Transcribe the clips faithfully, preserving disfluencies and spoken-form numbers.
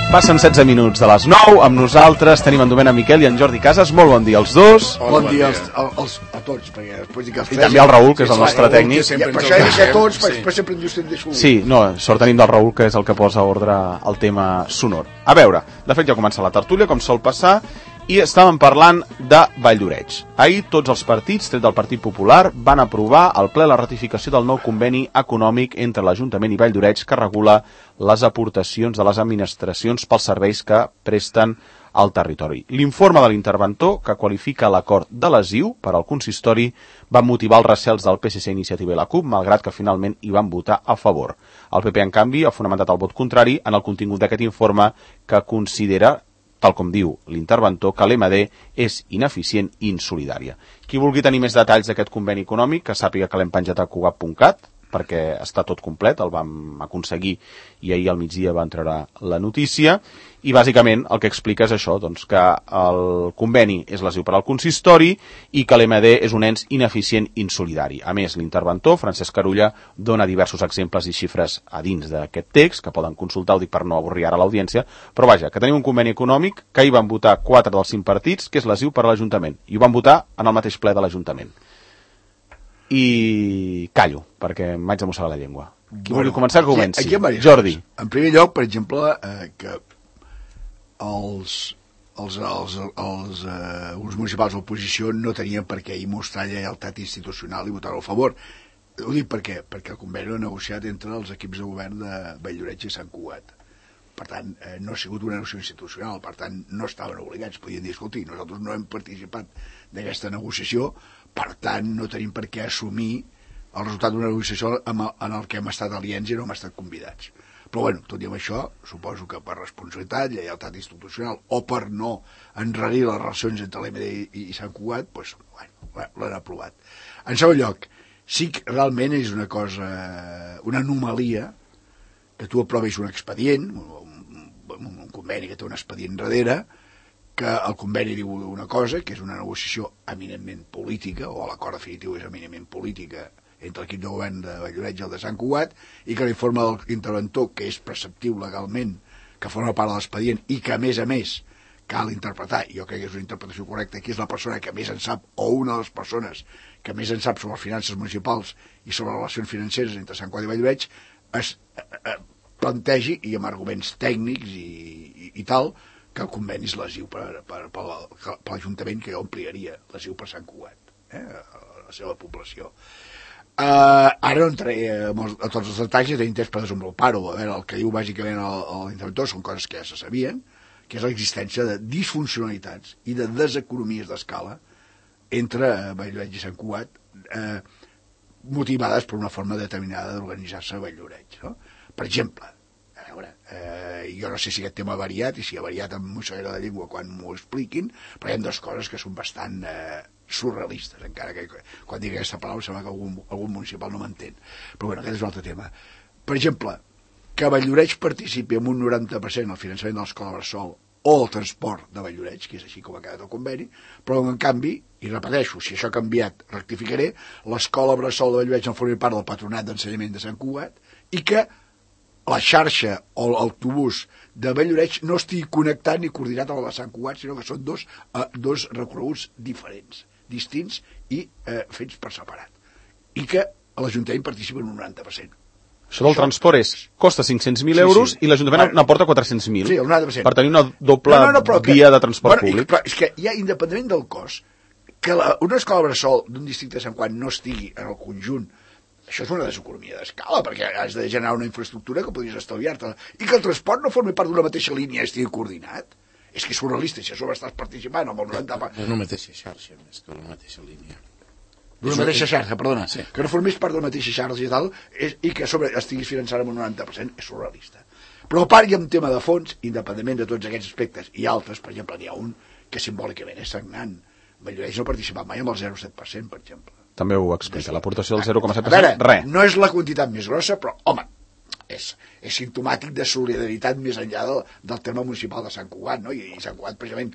Passen setze minuts de les nou, amb nosaltres tenim en Domènec Miquel i en Jordi Casas. Molt bon dia als dos. Bon, bon dia als, als, a tots, perquè després dic els I també al Raül, que és el nostre sí, tècnic. Ja, per això he dit a tots, sí. Perquè sempre em dius que em deixo. Sí, no, sort tenim del Raül, que és el que posa ordre al tema sonor. A veure, de fet ja comença la tertúlia, com sol passar, i estàvem parlant de Valldoreix. Ahir tots els partits, tret del Partit Popular, van aprovar al ple la ratificació del nou conveni econòmic entre l'Ajuntament i Valldoreix que regula les aportacions de les administracions pels serveis que presten al territori. L'informe de l'interventor, que qualifica l'acord de lesiu per al consistori, va motivar els recels del P S C, Iniciativa i la CUP, malgrat que finalment hi van votar a favor. El P P, en canvi, ha fonamentat el vot contrari en el contingut d'aquest informe, que considera, tal com diu l'interventor, que l'M D és ineficient i insolidària. Qui vulgui tenir més detalls d'aquest conveni econòmic, que sàpiga que l'hem penjat a cugat punt cat, perquè està tot complet, el vam aconseguir i ahir al migdia va entrar la notícia, i bàsicament el que explica és això, doncs, que el conveni és lesiu per al consistori i que l'M D és un ens ineficient i insolidari. A més, l'interventor, Francesc Carulla, dona diversos exemples i xifres a dins d'aquest text, que poden consultar, ho dic per no avorrir ara l'audiència, però vaja, que tenim un conveni econòmic que hi van votar quatre dels cinc partits, que és lesiu per a l'Ajuntament, i ho van votar en el mateix ple de l'Ajuntament. I callo, perquè em vaig a mossegar la llengua. Qui bueno, vulgui començar, que comenci. Aquí, aquí Jordi. En primer lloc, per exemple, eh, que els, els, els, els, eh, els municipals d'oposició no tenien per què mostrar lleialtat institucional i votar-ho a favor. Ho dic per què? Perquè el conveni l'ha negociat entre els equips de govern de Valldoreix i Sant Cugat. Per tant, eh, no ha sigut una negociació institucional, per tant, no estaven obligats. Podien dir, escolti, nosaltres no hem participat d'aquesta negociació, per tant, no tenim per què assumir el resultat d'una negociació en el, en el que hem estat aliens i no hem estat convidats. Però, bueno, tot i amb això, suposo que per responsabilitat, lleialtat institucional, o per no enrarir les relacions entre l'M D i, i Sant Cugat, doncs, bueno, l'han aprovat. En segon lloc, sí que realment és una cosa, una anomalia, que tu aprovis un expedient, un, un, un conveni que té un expedient darrere, que el conveni diu una cosa, que és una negociació eminentment política, o l'acord definitiu és eminentment política entre l'equip de govern de Valldoreix i el de Sant Cugat, i que l'informe de l'interventor, que és preceptiu legalment, que forma part de l'expedient, i que a més a més cal interpretar, i jo crec que és una interpretació correcta, que és la persona que més en sap, o una de les persones que més en sap sobre les finances municipals i sobre les relacions financeres entre Sant Cugat i Valldoreix, es eh, eh, plantegi, i amb arguments tècnics i, i, i tal, que el conveni és lesiu per, per, per, per, per l'Ajuntament, que jo ampliaria lesiu per Sant Cugat, eh, a la seva població. Uh, ara no entraré a, a tots els detalls i tenim temps per desenvolupar-ho. A veure, el que diu bàsicament l'interventor són coses que ja se sabien, que és l'existència de disfuncionalitats i de deseconomies d'escala entre Valldoreix i Sant Cugat, eh, motivades per una forma determinada d'organitzar-se a Valldoreix, no? Per exemple, a veure, eh, jo no sé si aquest tema ha variat, i si ha variat amb mosseguera de llengua quan m'ho expliquin, però hi ha dues coses que són bastant eh, surrealistes, encara que quan digui aquesta paraula sembla que algun, algun municipal no m'entén. Però bueno, aquest és un altre tema. Per exemple, que Valldoreix participi amb un noranta per cent al finançament de l'escola bressol o el transport de Valldoreix, que és així com ha quedat el conveni, però en canvi, i repeteixo, si això ha canviat, rectificaré, l'escola bressol de Valldoreix no forma part del patronat d'ensenyament de Sant Cugat, i que la xarxa o l'autobús de Valldoreix no estigui connectat ni coordinat amb el de Sant Cugat, sinó que són dos, eh, dos recorreguts diferents, distints i eh, fets per separat. I que l'Ajuntament participa en un noranta per cent. Això del Això transport és, costa cinc-cents mil euros sí, sí. I l'Ajuntament n'aporta quatre-cents mil. Sí, el noranta per cent. Per tenir una doble no, no, no, via que, de transport bueno, públic. Però és que ja, independentment del cost, que la, una escola bressol d'un districte de Sant Cugat no estigui en el conjunt, això és una deseconomia d'escala, perquè has de generar una infraestructura que podries estalviar-te. I que el transport no formi part d'una mateixa línia i estigui coordinat. És que és surrealista, si a sobre estàs participant amb el noranta per cent. És una mateixa xarxa, més que una mateixa línia. D'una mateixa xarxa, perdona. Sí. Que no formés part de la mateixa xarxa i tal, és, i que a sobre estiguis finançant amb un noranta per cent, és surrealista. Però a part hi ha un tema de fons, independentment de tots aquests aspectes, i altres, per exemple, n'hi ha un que simbòlicament és sagnant. Valldoreix no ha participat mai amb el zero coma set per cent, per exemple. També ho explica, l'aportació del zero coma set per cent, res. No és la quantitat més grossa, però, home, és, és simptomàtic de solidaritat més enllà del, del tema municipal de Sant Cugat, no? I, i Sant Cugat, precisament,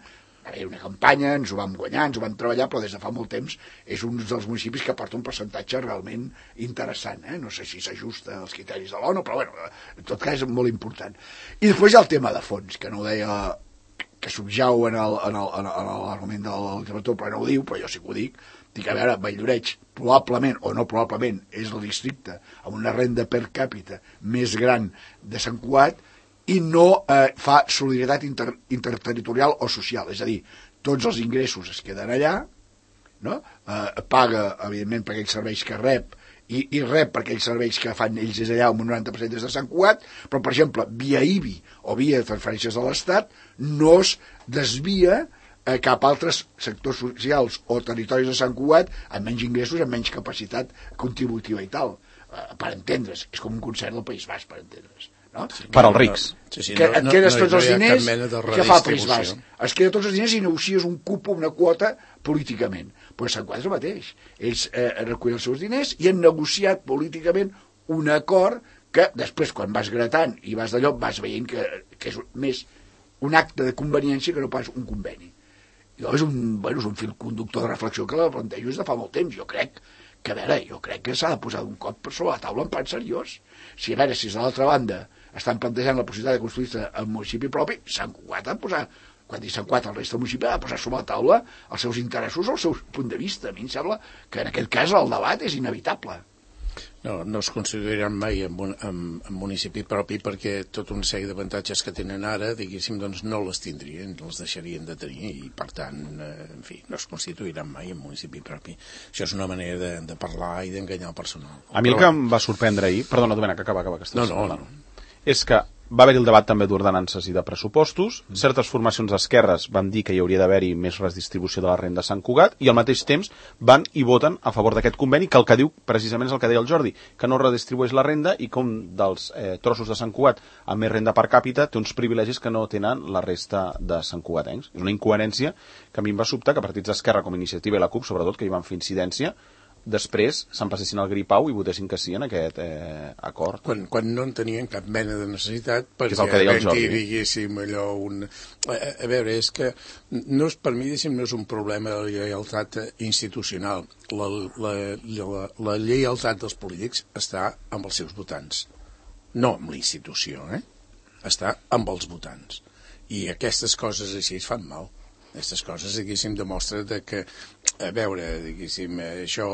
va haver una campanya, ens ho vam guanyar, ens ho vam treballar, però des de fa molt temps és un dels municipis que porta un percentatge realment interessant, eh? No sé si s'ajusta als criteris de l'ONU, però bueno, en tot cas és molt important. I després hi ha el tema de fons, que no ho deia, que subjau en l'argument de la literatura, però no ho diu, però jo sí que ho dic, dic, a veure, Valldoreix probablement, o no probablement, és el districte amb una renda per càpita més gran de Sant Cugat, i no eh, fa solidaritat inter, interterritorial o social, és a dir, tots els ingressos es queden allà, no? eh, paga, evidentment, per aquells serveis que rep, i, i rep per aquells serveis que fan ells des allà, un noranta per cent des de Sant Cugat, però, per exemple, via I B I o via transferències de l'Estat, no es desvia eh, cap a altres sectors socials o territoris de Sant Cugat amb menys ingressos, amb menys capacitat contributiva i tal. Eh, per entendre's, és com un concert del País Basc, per entendre's. No? Sí, per als rics. Sí, sí, que no, et quedes no, tots no els diners, què fa el País Basc? Es queda tots els diners i negocies un cupo, una quota, políticament. Però Sant Cugat és el mateix. Ells eh, recullen els seus diners i han negociat políticament un acord que després, quan vas gratant i vas d'allò, vas veient que, que és més un acte de conveniència que no pas un conveni. I és un, bueno, és un fil conductor de reflexió que la plantejo des de fa molt temps. Jo crec que, a veure, jo crec que s'ha de posar un cop sobre la taula en plan seriós. Si, a veure, si és de l'altra banda estan plantejant la possibilitat de construir-se en municipi propi, Sant Cugat ha de posar, quan dic Sant Cugat, el resta del municipi ha de posar sobre la taula els seus interessos o el seu punt de vista. A mi em sembla que en aquest cas el debat és inevitable. No, no es consideraran mai en, en, en municipi propi perquè tota una sèrie d'avantatges que tenen ara, diguéssim, doncs no les tindrien, els deixarien de tenir i, per tant, eh, en fi, no es constituiran mai en municipi propi. Això és una manera de, de parlar i d'enganyar el personal. A mi el que em va sorprendre ahir... Perdona, Domènec, acaba, acaba. Que no, no, no. És que va haver-hi el debat també d'ordenances i de pressupostos, mm. certes formacions d'esquerres van dir que hi hauria d'haver-hi més redistribució de la renda a Sant Cugat, i al mateix temps van i voten a favor d'aquest conveni, que el que diu precisament és el que deia el Jordi, que no redistribueix la renda i com dels eh, trossos de Sant Cugat amb més renda per càpita té uns privilegis que no tenen la resta de Sant Cugatencs. És una incoherència que a mi em va sobtar que partits d'esquerra com Iniciativa i la CUP, sobretot, que hi van fer incidència, després s'empassessin al gripau i votessin que sí en aquest eh, acord. Quan, quan no en tenien cap mena de necessitat, perquè és el que deia el Jordi. Diguéssim, allò un... A, a veure, és que no és, per mi, diguéssim, no és un problema de lleialtat institucional. La, la, la, la lleialtat dels polítics està amb els seus votants. No amb la institució, eh? Està amb els votants. I aquestes coses així es fan mal. Aquestes coses, diguéssim, demostren que, a veure, diguéssim, això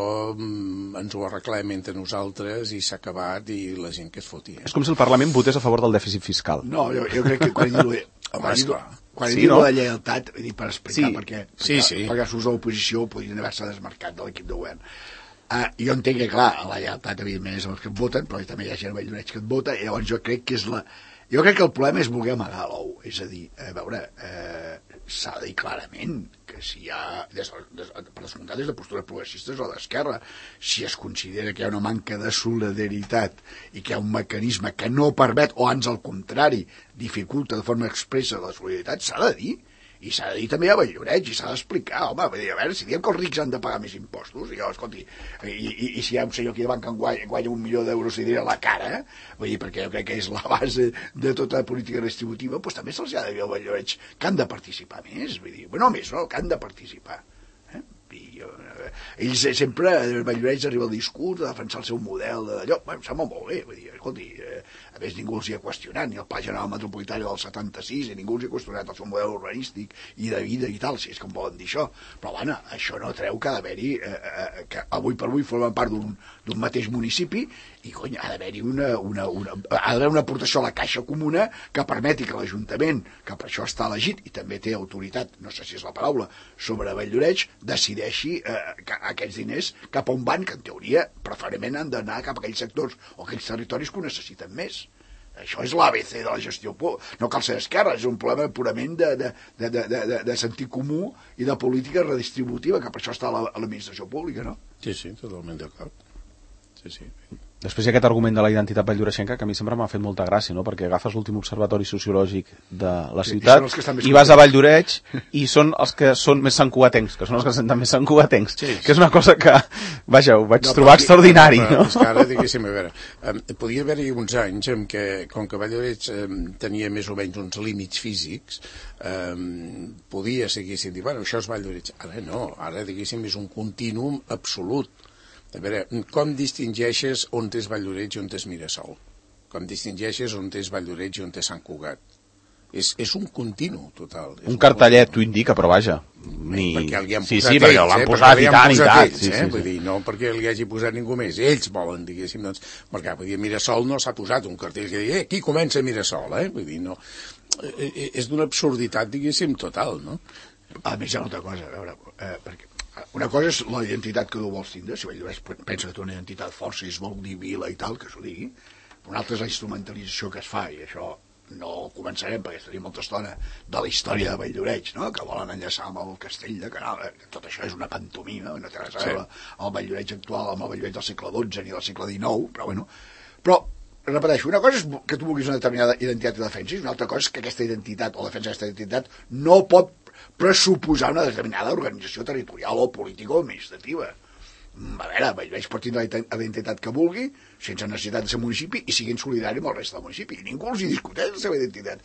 ens ho arreglem entre nosaltres i s'ha acabat i la gent que es foti. Eh? És com si el Parlament votés a favor del dèficit fiscal. No, jo, jo crec que quan diu, quan diu, quan sí, diu no? la lleialtat, vull dir, per explicar, sí. perquè, sí, perquè, sí. perquè els de l'oposició podrien haver-se desmarcat de l'equip de govern. Uh, jo entenc que, clar, la lleialtat, evidentment, és els que et voten, però també hi ha gent a Valldoreix que et vota, i llavors jo crec que és la... Jo crec que el problema és voler amagar l'ou, és a dir, a veure, eh, s'ha de dir clarament que si hi ha, des, des, per descomptat des de postures progressistes o d'esquerra, si es considera que hi ha una manca de solidaritat i que hi ha un mecanisme que no permet, o ans al contrari, dificulta de forma expressa la solidaritat, s'ha de dir. I s'ha de dir també a Valldoreix, i s'ha d'explicar, home, vull dir, a veure, si diem que els rics han de pagar més impostos, i jo, escolti, i, i, i si hi ha un senyor aquí davant que en guanya, guanya un milió d'euros i dirà la cara, eh? Vull dir, perquè jo crec que és la base de tota la política redistributiva, doncs també se'ls ha de dir a Valldoreix que han de participar més, vull dir, no més, no, que han de participar. Eh? I jo, eh, ells sempre, a Valldoreix arriba el discurs de defensar el seu model d'allò, bueno, em sembla molt bé, vull dir, escolti, eh, a més ningú els hi ha qüestionat, ni el Pla General Metropolitari del setanta-sis, i ningú els hi ha qüestionat el seu model urbanístic i de vida i tal, si és que em poden dir això, però bueno, això no treu que ha d'haver-hi, eh, eh, que avui per avui formen part d'un d'un mateix municipi, i cony, ha d'haver-hi una, una, una, ha d'haver una aportació a la caixa comuna que permeti que l'Ajuntament, que per això està elegit i també té autoritat, no sé si és la paraula, sobre Valldoreix, decideixi eh, que aquests diners cap a on van, que en teoria preferentment han d'anar cap a aquells sectors o aquells territoris que ho necessiten més. Això és l'A B C de la gestió. No cal ser d'esquerra, és un problema purament de, de, de, de, de, de sentit comú i de política redistributiva, que per això està a l'administració pública, no? Sí, sí, totalment d'acord. Sí, sí. Després hi ha aquest argument de la identitat valldoreixenca que a mi sempre m'ha fet molta gràcia, no? Perquè agafes l'últim observatori sociològic de la ciutat i, i vas a Valldoreix i són els que són més santcugatencs, que són els que senten més santcugatencs, sí, que és una cosa que, vaja, ho vaig no, trobar perquè, extraordinari, no? És que ara, diguéssim, a veure, um, podia haver-hi uns anys en què, com que Valldoreix um, tenia més o menys uns límits físics, um, podia, diguéssim, dir, bueno, això és Valldoreix. Ara no, ara, diguéssim, és un contínuum absolut. A veure, com distingeixes on és Valldoreix i on és Mirasol? Com distingeixes on és Valldoreix i on és Sant Cugat? És, és un continu total. Un cartellet t'ho indica, però vaja. Ni... Perquè li han sí, posat sí, ells, l'han eh? posat i tant, i tant. Ells, eh? Sí, sí, vull dir, no perquè li hagi posat ningú més. Ells volen, diguéssim, doncs, perquè vull dir, Mirasol no s'ha posat un cartell que digui, eh, aquí comença Mirasol, eh? Vull dir, no. És d'una absurditat, diguéssim, total, no? A més, hi ha una altra cosa, a veure, eh, perquè una cosa és la identitat que tu vols tindre, si Valldoreix pensa que té una identitat força i es vol dir vila i tal, que s'ho digui. Una altra és la instrumentalització que es fa, i això no començarem perquè estaria molta estona de la història de Valldoreix, no? Que volen enllaçar amb el castell de Canal, que tot això és una pantomima, no té res a veure el Valldoreix actual amb el Valldoreix del segle dotze ni del segle dinou, però bueno. Però, repeteixo, una cosa és que tu vulguis una determinada identitat i defensis, una altra cosa és que aquesta identitat o defensa d'aquesta identitat no pot pressuposar una determinada organització territorial o política o administrativa. A veure, Valldoreix pot tindre la identitat que vulgui, sense necessitat de ser municipi, i siguin solidari amb el reste del municipi. I ningú els hi discuteix la seva identitat.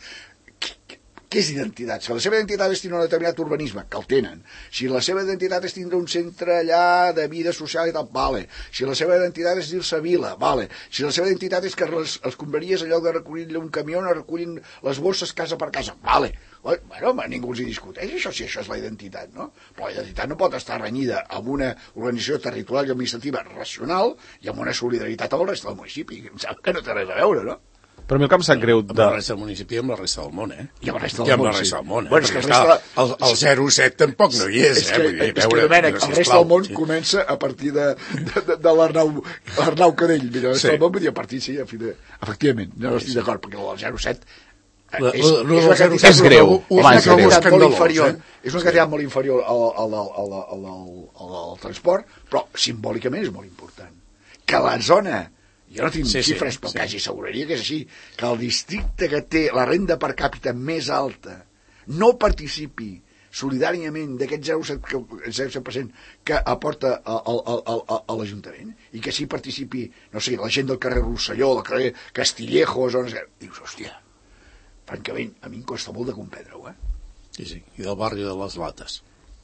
Què és identitat? Si la seva identitat és tindre un determinat urbanisme, que el tenen. Si la seva identitat és tindre un centre allà de vida social i tal, vale. Si la seva identitat és dir-se vila, vale. Si la seva identitat és que les, els converies en lloc de recollir un camió no recullin les bosses casa per casa, vale. Bueno, ningú els hi discuteix això, si això és la identitat, no? Però la identitat no pot estar renyida amb una organització territorial i administrativa racional i amb una solidaritat amb el reste del municipi. Em sembla que no té res a veure, no? Però a mi el que em sap greu... De... Amb la resta del municipi i amb la resta del món, eh? I amb la resta del, del, món, resta del món, sí. Bueno, és que el, resta... el, el zero coma set tampoc no hi és, és eh? Que, Vull dir, és veure, que, Domènec, el resta del món sí. Comença a partir de, de, de, de l'Arnau Cadell. Mira, el resta sí. del món vull dir a partir, sí, a fi de... Efectivament, no estic sí, d'acord, perquè el zero coma set... La, és, la, la, és, una quantitat, és greu, és una quantitat molt inferior, eh? és una quantitat molt inferior al, al, al, al, al, al, al transport, però simbòlicament és molt important. Que la zona, jo no tinc sí, xifres, sí, però sí. Quasi asseguraria que és així, que el districte que té la renda per càpita més alta no participi solidàriament d'aquest zero coma set per cent que aporta a, a, a, a, a l'Ajuntament i que sí participi, no sé, la gent del carrer Rosselló, del carrer Castillejos, o no sé, dius, hòstia, francament, a mi em costa molt de comprendre-ho, eh? Sí, sí, i del barri de les Lates.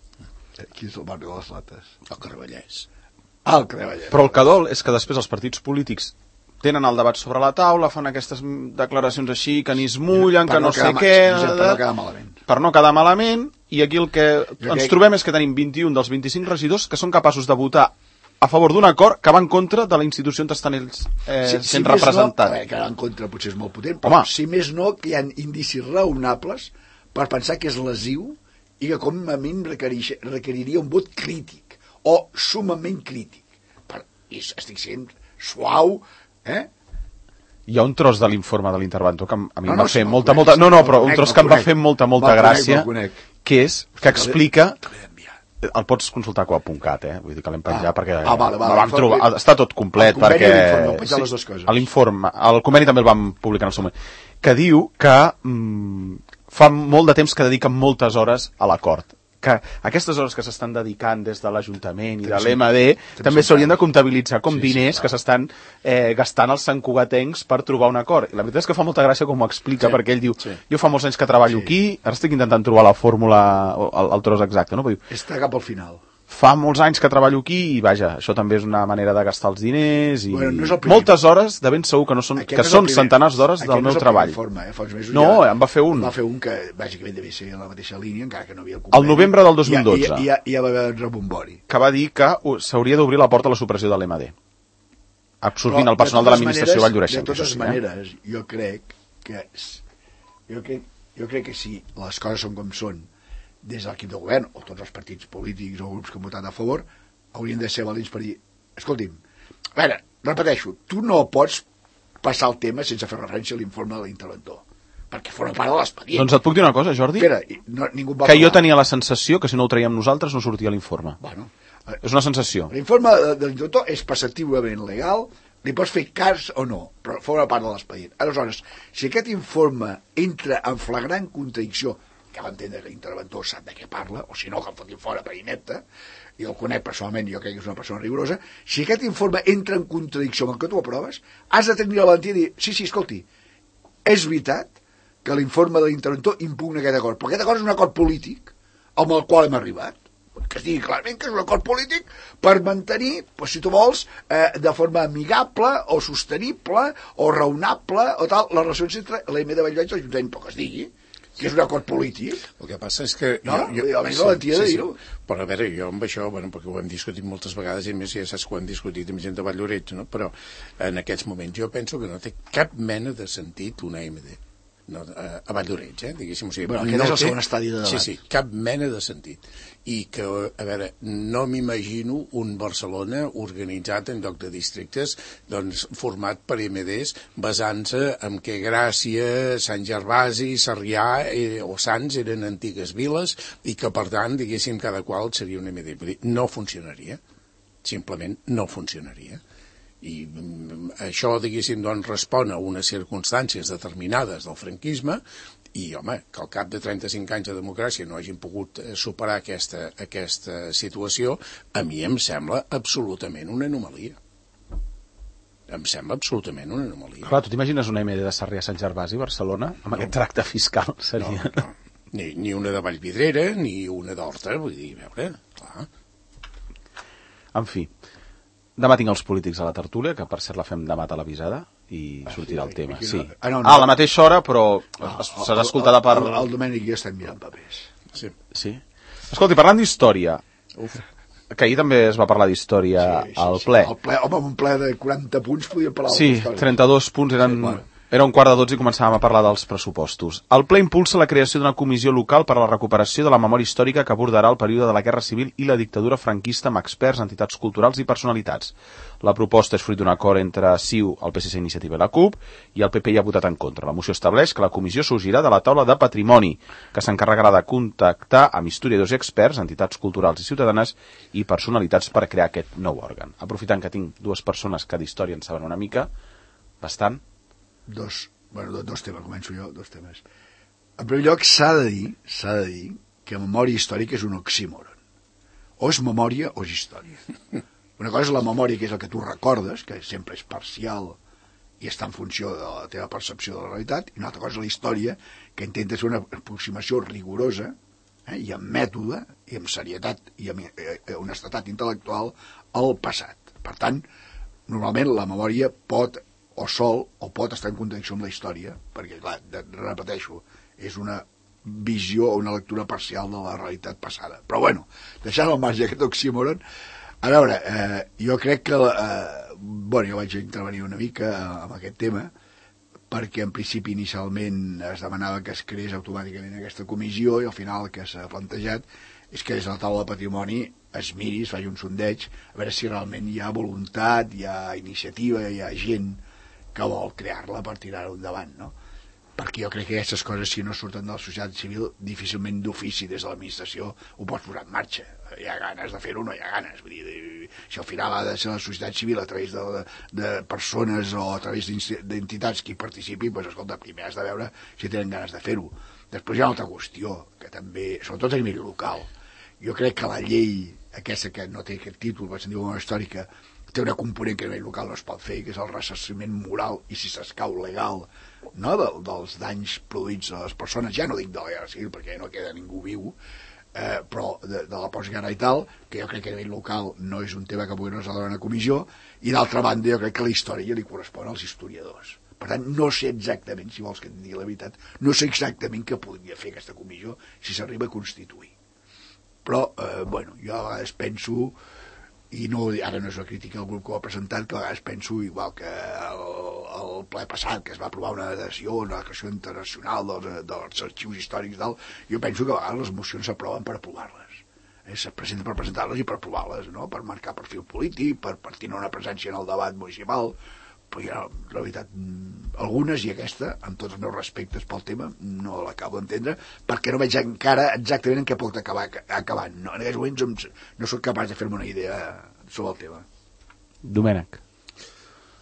Qui és el barri de les Lates? El Carvellès. Ah, el Carvellès. Però el que dol és que després els partits polítics tenen el debat sobre la taula, fan aquestes declaracions així, que ni es mullen, que no, no sé què... Per no quedar malament. Per no quedar malament, i aquí el que jo ens crec... trobem és que tenim vint-i-un dels vint-i-cinc regidors que són capaços de votar a favor d'un acord que va en contra de la institució on estan ells eh, si, sent si representats. No, que en contra potser és molt potent, però Home. Si més no, que hi ha indicis raonables per pensar que és lesiu i que com a mínim requeriria un vot crític o sumament crític. Per, i estic sent suau, eh? Hi ha un tros de l'informe de l'interventor que a mi no, em no, va fer si molta, conec, molta... No, no, si però conec, un tros que em va conec, fer molta, molta gràcia, que és que explica... El pots consultar a coa punt cat, eh? Vull dir que l'hem penjat ah, perquè ah, vale, vale, vam trobar, informe, està tot complet perquè sí, les dues coses. L'informe, el conveni també el vam publicar en el seu moment, que diu que mm, fa molt de temps que dediquen moltes hores a l'acord, que aquestes hores que s'estan dedicant des de l'Ajuntament i de l'M D també s'haurien de comptabilitzar com sí, diners sí, que s'estan eh, gastant els santcugatencs per trobar un acord. I la veritat és que fa molta gràcia com ho explica, sí, perquè ell diu, sí. Jo fa molts anys que treballo sí. Aquí, ara estic intentant trobar la fórmula, el, el tros exacte, no? Però diu, està cap al final. Fa molts anys que treballo aquí i, vaja, això també és una manera de gastar els diners i bueno, no moltes hores de ben segur que no són, que no són primer, centenars d'hores del meu treball. Informe, eh? No, ja em va fer un. Em va fer un que, bàsicament, devia ser en la mateixa línia, encara que no havia el conveni. El novembre del dos mil dotze. I ja, ja, ja va haver un rebombori. Que va dir que s'hauria d'obrir la porta a la supressió de l'M D, absorbint Però, el personal de, de l'administració valldoreixenca. De totes maneres, sí, eh? jo crec que jo crec, jo crec que si les coses són com són, des de l'equip de govern, o tots els partits polítics o grups que han votat a favor, haurien de ser valents per dir, escolti'm, a veure, repeteixo, tu no pots passar el tema sense fer referència a l'informe de l'interventor, perquè forma part de l'expedient. Doncs et puc dir una cosa, Jordi? Espera, no, ningú va que parlar. Jo tenia la sensació que si no ho traiem nosaltres no sortia l'informe. Bueno, és una sensació. L'informe de l'interventor és perceptiblement legal, li pots fer cas o no, però forma part de l'expedient. Aleshores, si aquest informe entra en flagrant contradicció, que va entendre que l'interventor sap de què parla, o si no, que el fotin fora per inepte, i el conec personalment, jo crec que és una persona rigorosa, si aquest informe entra en contradicció amb el que tu aproves, has de tenir la valentia de dir, sí, sí, escolti, és veritat que l'informe de l'interventor impugna aquest acord, però aquest acord és un acord polític amb el qual hem arribat, que es digui clarament que és un acord polític per mantenir, doncs, si tu vols, eh, de forma amigable o sostenible o raonable o tal, les relacions entre l'A M de Valldoreix i l'Ajuntament, però que es digui que és un acord polític. El que passa és que... No? Jo, jo, almenys sí, valentia de dir-ho. Sí, sí. Però a veure, jo amb això, bueno, perquè ho hem discutit moltes vegades i a més ja saps que ho hem discutit amb gent de Valldoreix, no? Però en aquests moments jo penso que no té cap mena de sentit una A M D. No, a Valldoreix, eh, diguéssim. O sigui, bueno, aquest no és el té, segon estadi de debat. Sí, sí, cap mena de sentit. I que, a veure, no m'imagino un Barcelona organitzat en lloc de districtes, doncs, format per A M Ds, basant-se en què Gràcia, Sant Gervasi, Sarrià eh, o Sants eren antigues viles i que, per tant, diguéssim, cada qual seria un A M D. No funcionaria. Simplement no funcionaria. I això, diguéssim, doncs, respon a unes circumstàncies determinades del franquisme i, home, que al cap de trenta-cinc anys de democràcia no hagin pogut superar aquesta, aquesta situació, a mi em sembla absolutament una anomalia. Em sembla absolutament una anomalia. Clar, tu t'imagines una A M D de Sarrià, Sant Gervasi, Barcelona, amb no. aquest tracte fiscal? Seria... No, no. Ni, ni una de Vallvidrera, ni una d'Horta, vull dir, a veure, clar. En fi... Demà tinc els polítics a la tertúlia, que per cert la fem demà televisada, i sortirà el tema. Sí. Ah, no, no. ah, a la mateixa hora, però serà escoltada per... El, el Domènec i jo estem mirant papers. Sí. Sí? Escolti, parlant d'història, que ahir també es va parlar d'història sí, sí, al ple. Sí. El ple. Home, un ple de quaranta punts podíem parlar sí, trenta-dos punts eren... Sí, bueno. Era un quart de dotze i començàvem a parlar dels pressupostos. El ple impulsa la creació d'una comissió local per a la recuperació de la memòria històrica que abordarà el període de la Guerra Civil i la dictadura franquista amb experts, entitats culturals i personalitats. La proposta és fruit d'un acord entre C I U, el P S C Iniciativa i la CUP, i el P P hi ha votat en contra. La moció estableix que la comissió sorgirà de la taula de patrimoni, que s'encarregarà de contactar amb historiadors i experts, entitats culturals i ciutadanes i personalitats per crear aquest nou òrgan. Aprofitant que tinc dues persones que d'història en saben una mica, bastant, Dos, bueno, dos temes, començo jo, dos temes. En primer lloc, s'ha de dir, s'ha de dir que memòria històrica és un oxímoron. O és memòria o és història. Una cosa és la memòria, que és el que tu recordes, que sempre és parcial i està en funció de la teva percepció de la realitat, i una altra cosa és la història, que intenta ser una aproximació rigorosa, eh, i amb mètode, i amb serietat, i amb eh, honestedat intel·lectual al passat. Per tant, normalment la memòria pot o sol, o pot estar en contradicció amb la història, perquè, clar, de, repeteixo, és una visió o una lectura parcial de la realitat passada. Però, bueno, deixant al marge aquest oxímoron, a veure, eh, jo crec que... Eh, bueno, jo vaig intervenir una mica amb aquest tema, perquè en principi inicialment es demanava que es creés automàticament aquesta comissió i al final el que s'ha plantejat és que des de la taula de patrimoni es miri, es faci un sondeig, a veure si realment hi ha voluntat, hi ha iniciativa, hi ha gent que vol crear-la per tirar-ho endavant, no? Perquè jo crec que aquestes coses, si no surten de la societat civil, difícilment d'ofici des de l'administració ho pots posar en marxa. Hi ha ganes de fer-ho, no hi ha ganes. Vull dir, si al final ha de ser la societat civil a través de, de persones o a través d'entitats que hi participin, doncs, escolta, primer has de veure si tenen ganes de fer-ho. Després hi ha una altra qüestió, que també, sobretot a nivell local, jo crec que la llei aquesta que no té aquest títol, per sentir una històrica, té una component que a nivell local no es pot fer, que és el ressarciment moral i si s'escau legal, no, de, dels danys produïts a les persones, ja no dic de la guerra civil perquè no queda ningú viu, eh, però de, de la postguerra i tal, que jo crec que a nivell local no és un tema que pugui resoldre una comissió, i d'altra banda jo crec que la història li correspon als historiadors. Per tant, no sé exactament, si vols que et digui la veritat, no sé exactament què podria fer aquesta comissió si s'arriba a constituir. Però, eh, bueno, jo a vegades penso... i no, ara no és una crítica al grup que ho ha presentat, que a vegades penso, igual que el, el ple passat, que es va aprovar una adhesió, una declaració internacional dels, dels arxius històrics i tal, jo penso que a vegades les mocions s'aproven per aprovar-les. Eh, se presenten per presentar-les i per aprovar-les, no? Per marcar perfil polític, per, per tenir una presència en el debat municipal, però ja, la veritat, algunes, i aquesta, amb tots els meus respectes pel tema, no l'acabo d'entendre, perquè no veig encara exactament en què pot acabar acabant. No, en aquests moments no soc capaç de fer-me una idea sobre el tema. Domènec.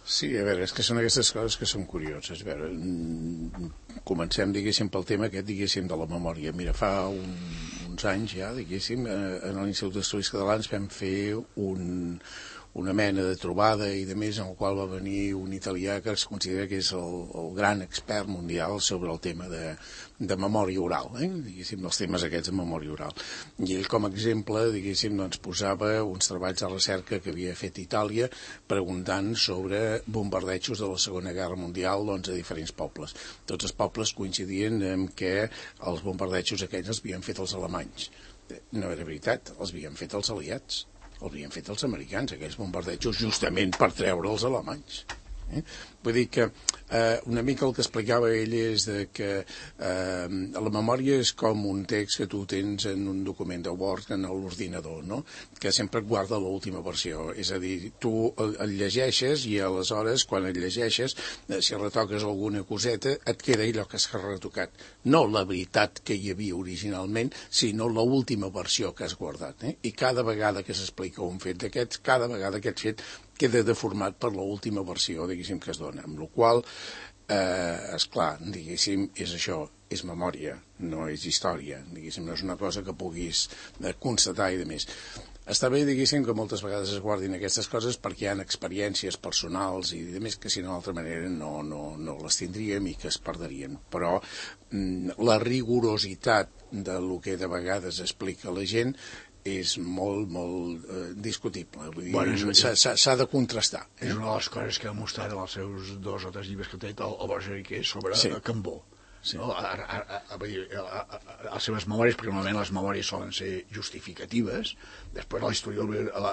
Sí, a veure, és que són aquestes coses que són curioses. A veure, comencem, diguéssim, pel tema aquest, diguéssim, de la memòria. Mira, fa un, uns anys ja, diguéssim, en l'Institut d'Estudis Catalans vam fer un, una mena de trobada i de més en el qual va venir un italià que es considera que és el, el gran expert mundial sobre el tema de, de memòria oral, eh? diguéssim, dels temes aquests de memòria oral. I ell, com a exemple, diguéssim, doncs, posava uns treballs de recerca que havia fet Itàlia preguntant sobre bombardejos de la Segona Guerra Mundial, doncs, a diferents pobles. Tots els pobles coincidien en que els bombardejos aquells els havien fet els alemanys. No era veritat, els havien fet els aliats. Els havien fet els americans, aquells bombardejos, justament per treure els alemanys. Eh? Vull dir que eh, una mica el que explicava ell és de que eh, la memòria és com un text que tu tens en un document de Word en l'ordinador, no? Que sempre et guarda l'última versió. És a dir, tu el, el llegeixes i aleshores, quan el llegeixes, eh, si retoques alguna coseta, et queda allò que s'ha retocat. No la veritat que hi havia originalment, sinó l'última versió que has guardat. Eh? I cada vegada que s'explica un fet d'aquests, cada vegada aquest fet queda deformat per l'última versió, diguéssim, que es dona. Amb la qual cosa, eh, esclar, diguéssim, és això, és memòria, no és història, diguéssim, no és una cosa que puguis eh, constatar i de més. Està bé, diguéssim, que moltes vegades es guardin aquestes coses perquè hi ha experiències personals i de més que si no d'altra manera no, no, no les tindríem i que es perdrien. Però mm, la rigorositat de lo que de vegades explica la gent és molt, molt eh, discutible. Vull dir, bueno, s'ha de contrastar. Eh? És una de les coses que ha mostrat en els seus dos o tres llibres que ha tret el, el Borja Riquer sobre sí. Cambó. Sí. No? A, a, a, a, a, a, a les seves memòries, perquè normalment les memòries solen ser justificatives, després l'obligació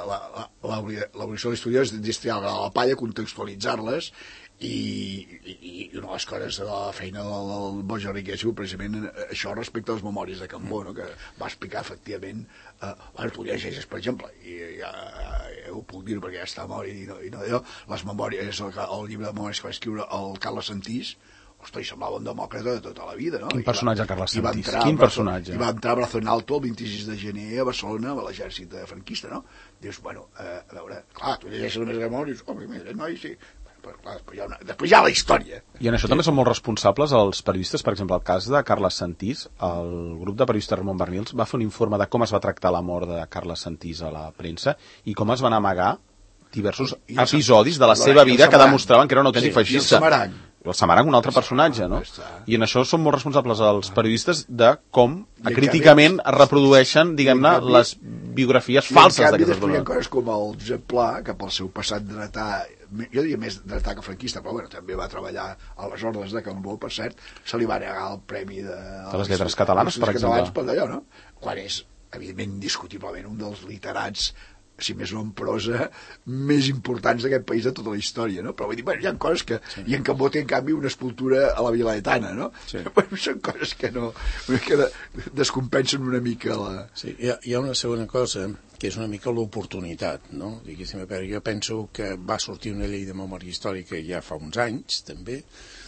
de l'historiador és destriar la palla, contextualitzar-les, i, i, i una de les coses de la feina del, del Borja Riquer ha sigut precisament això respecte a les memòries de Cambó, no? Que va explicar efectivament eh, bueno, tu llegeixes, per exemple, i ja, ja ho puc dir perquè ja està mort i no, i no jo, les memòries, el, el llibre de memòries que va escriure el Carles Santís, ostres, semblava un demòcrata de tota la vida, no? Quin personatge, va, Carles Santís? Quin personatge? I va entrar a Brazo en Alto el vint-i-sis de gener a Barcelona a l'exèrcit franquista, no? Dius, bueno, eh, a veure, clar, tu llegeixes les memòries, oh, mira, no, i sí, però clar, després hi ha, una, després hi ha la història. I en això sí. També són molt responsables els periodistes, per exemple, el cas de Carles Santís, el grup de periodistes Ramon Bernils va fer un informe de com es va tractar la mort de Carles Santís a la premsa i com es van amagar diversos episodis de la seva vida que demostraven que era un autèntic feixista. El Samarang, un altre personatge, no? I en això són molt responsables els periodistes de com acríticament es reprodueixen, diguem-ne, les biografies falses d'aquestes persones. Hi ha coses com el Josep Pla, que pel seu passat dretà, jo diria més dretà que franquista, però bueno, també va treballar a les ordres de Cambó, per cert, se li va negar el premi de, de les lletres catalanes, per exemple. Per d'allò, no? Quan és, evidentment, indiscutiblement, un dels literats, si més no en prosa, més importants d'aquest país de tota la història, no? Però vull dir, bueno, hi ha coses que... Sí. I en Cambó té, en canvi, una escultura a la Vilaetana, no? Sí. Bueno, són coses que no... que descompensen una mica la... Sí, hi ha, hi ha una segona cosa, que és una mica l'oportunitat, no? Diguéssim, a veure, jo penso que va sortir una llei de memòria històrica ja fa uns anys, també,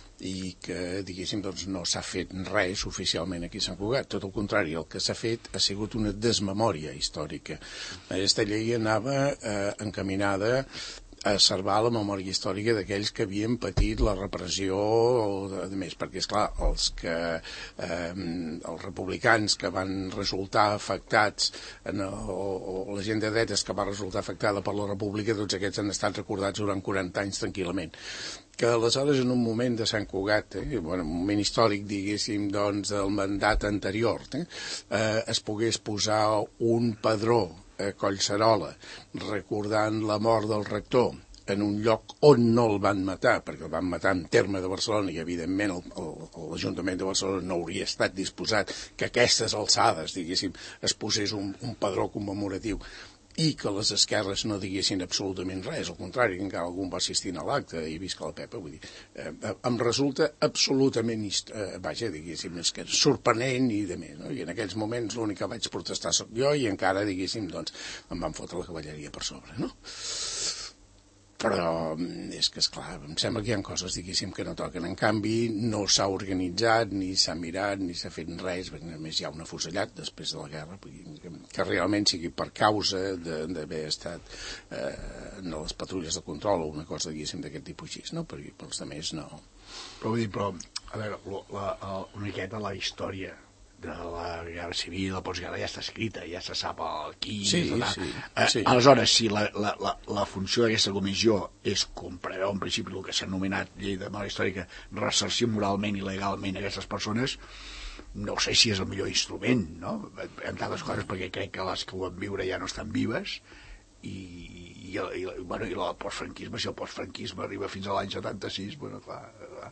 i que, diguéssim, doncs, no s'ha fet res oficialment aquí a Sant Cugat. Tot el contrari, el que s'ha fet ha sigut una desmemòria històrica. Aquesta llei anava eh, encaminada a salvar la memòria històrica d'aquells que havien patit la repressió o de, de més, perquè, esclar, els que eh, els republicans que van resultar afectats en, o, o la gent de dretes que va resultar afectada per la república, tots aquests han estat recordats durant quaranta anys tranquil·lament. Que aleshores en un moment de Sant Cugat, eh, bueno, un moment històric, diguéssim, doncs, del mandat anterior, eh, eh, es pogués posar un padró a Collserola recordant la mort del rector en un lloc on no el van matar, perquè el van matar en terme de Barcelona i evidentment l'Ajuntament de Barcelona no hauria estat disposat que a aquestes alçades, diguéssim, es posés un, un padró commemoratiu i que les esquerres no diguessin absolutament res, al contrari, encara algun va assistir a l'acte i visca la Pepa, vull dir, eh, em resulta absolutament, eh, vaja, diguéssim, és que sorprenent i de més, no? I en aquells moments l'únic que vaig protestar soc jo i encara, diguéssim, doncs, em van fotre la cavalleria per sobre, no? però és que, esclar, em sembla que hi ha coses, diguéssim, que no toquen. En canvi, no s'ha organitzat, ni s'ha mirat, ni s'ha fet res, perquè només hi ha un afusellat després de la guerra, que, que realment sigui per causa d'haver estat eh, en les patrulles de control o una cosa, diguéssim, d'aquest tipus així, no? Perquè pels altres no. Però vull dir, però, a veure, la, la, una miqueta la història de la guerra civil, la postguerra ja està escrita, ja se sap el qui... Sí, sí, eh, sí. Aleshores, si la, la, la, la funció d'aquesta comissió és, com preveu en principi el que s'ha anomenat llei de memòria històrica, ressarcir moralment i legalment aquestes persones, no sé si és el millor instrument, no? Entre altres coses perquè crec que les que ho van viure ja no estan vives, i, i, i, bueno, i el postfranquisme, si el postfranquisme arriba fins a l'any setanta-sis, bueno, clar,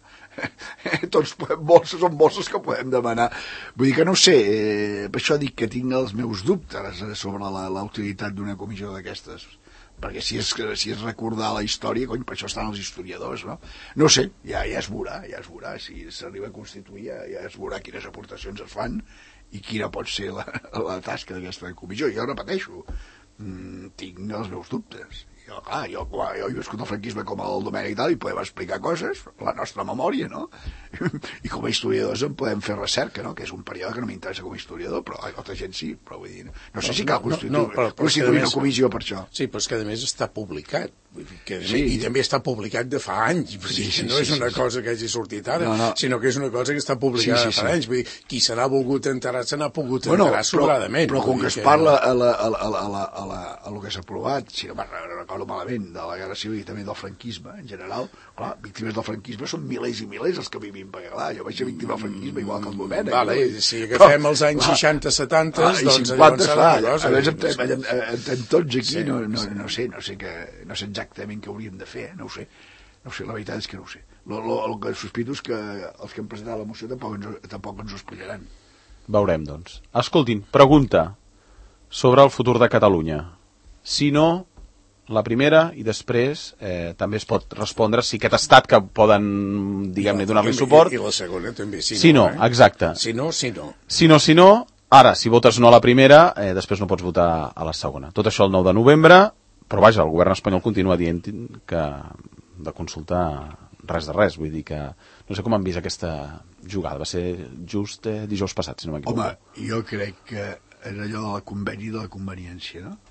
clar tots podem, bolses, són bolses que podem demanar. Vull dir que no sé, eh, per això dic que tinc els meus dubtes sobre la, la utilitat d'una comissió d'aquestes, perquè si és, si és recordar la història, cony, per això estan els historiadors, no? No sé, ja, ja es veurà, ja es veurà, si s'arriba a constituir, ja, ja es veurà quines aportacions es fan i quina pot ser la, la tasca d'aquesta comissió. Jo repeteixo, Mm, tinc els meus dubtes. Jo, clar, jo, jo he viscut el franquisme com el Domènec i tal, i podem explicar coses, la nostra memòria, no? I com a historiadors en podem fer recerca, no? Que és un període que no m'interessa com a historiador, però altra gent sí, però vull dir, no sé si cal constituir, no, no, però, però constituir una comissió per això. Sí, però és que a més està publicat, que sí. I també està publicat de fa anys, vull dir, sí, sí, no és una sí, cosa sí. que hagi sortit ara, no, no. sinó que és una cosa que està publicada sí, sí, sí. fa anys, vull dir, qui se n'ha volgut enterar se n'ha pogut bueno, enterar sobradament. Però, però com que es que parla no. a, la, a, la, a, la, a, la, a, la, a lo que s'ha aprovat, si no me'n recordo malament, de la guerra civil i també del franquisme en general, clar, víctimes del franquisme són milers i milers els que vivim, perquè clar, jo vaig ser víctima del franquisme igual que el Domènec. Vale, no? Si agafem els anys seixanta setanta, doncs cinquanta, serà una cosa. A més, entrem tots aquí, sí, no, no, no sé, no sé, que, no sé exactament què hauríem de fer, no ho sé. No ho sé, la veritat és que no ho sé. Lo, lo, el que sospito és que els que han presentat la moció tampoc ens, tampoc ens ho explicaran. Veurem, doncs. Escoltin, pregunta sobre el futur de Catalunya. Si no, la primera, i després eh, també es pot respondre si aquest estat que poden, diguem-ne, donar-li suport... I la segona també, si no. Si no, eh? exacte. Si no, si no. Si no, si no, ara, si votes no a la primera, eh, després no pots votar a la segona. Tot això el nou de novembre, però vaja, el govern espanyol continua dient que de consultar res de res, vull dir que no sé com han vist aquesta jugada, va ser just eh, dijous passat, si no m'equivoco. Home, jo crec que és allò de la conveni de la conveniència, no?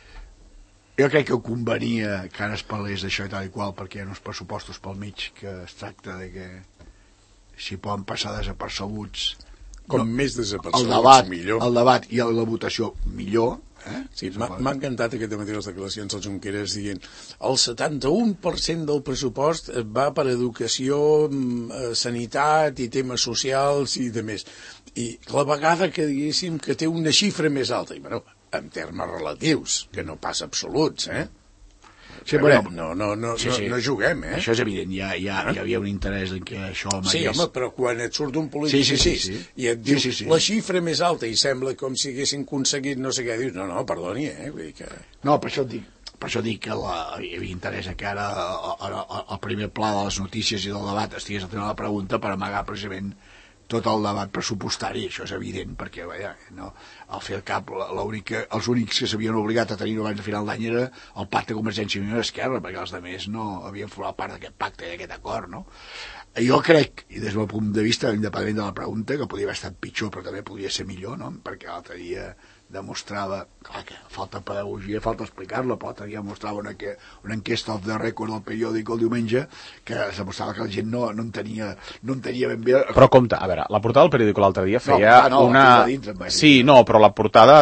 Jo crec que convenia que ara es parlés d'això i tal i qual, perquè hi ha uns pressupostos pel mig que es tracta de que si poden passar desapercebuts com no, més desapercebuts, el debat, millor. El debat i la votació millor. Eh? Sí, m'ha encantat aquest matí les declaracions del Junqueras dient el setanta-un per cent del pressupost va per educació, sanitat i temes socials i de més. I la vegada que diguéssim que té una xifra més alta, i bueno, en termes relatius, que no pas absoluts, eh? Sí, però no, no, no, sí, sí. no, no juguem, eh? Això és evident, ja, ja, ja hi havia un interès en que això... Sí, home, però quan et surt un polític sí, sí, sí, sí. i et diu sí, sí, sí. la xifra més alta i sembla com si haguessin aconseguit no sé què, dius, no, no, perdoni, eh? Vull dir que... No, per això et dic, per això dic que la, hi havia interès que ara el primer pla de les notícies i del debat estigués a tenir la pregunta per amagar precisament tot el debat pressupostari, això és evident, perquè vaja, no, al fer el cap, l'única, els únics que s'havien obligat a tenir abans de final d'any era el pacte de Convergència i Unió i Esquerra, perquè els altres no havien format part d'aquest pacte i d'aquest acord, no? Jo crec, i des del punt de vista independent de la pregunta, que podria haver estat pitjor, però també podria ser millor, no? Perquè l'altre dia demostrava, clar que falta pedagogia, falta explicar-la, però l'altre dia mostrava una, una enquesta off the record del periòdic el diumenge que es demostrava que la gent no, no, entenia, no entenia ben bé... Però compte, a veure, la portada del periòdic l'altre dia feia no, no, una... Dins, sí, no, però la portada...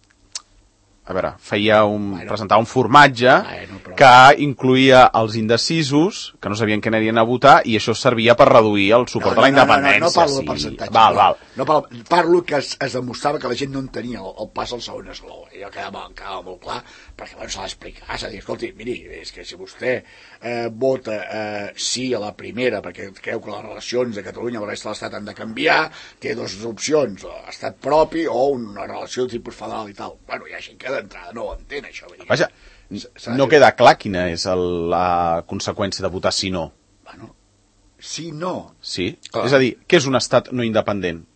A veure, feia un, bueno, presentava un formatge bueno, però... que incluïa els indecisos, que no sabien què anirien a votar, i això servia per reduir el suport no, no, a la independència. No, no, no, no parlo de percentatge. Val, no, val. No, parlo, parlo que es, es demostrava que la gent no entenia el, el pas al segon esgló. I allò quedava, quedava molt clar, perquè bueno, s'ha d'explicar. S'ha de dir, escolti, miri, és que si vostè eh, vota eh, sí a la primera, perquè creu que les relacions de Catalunya amb la resta de l'Estat han de canviar, té dues opcions, estat propi o una relació de tipus federal i tal. Bueno, hi ha gent que d'entrada no ho entén, això. Vaja, no queda clar quina és el, la conseqüència de votar sí no. Bueno, sí no. Sí, clar. És a dir, què és un estat no independent?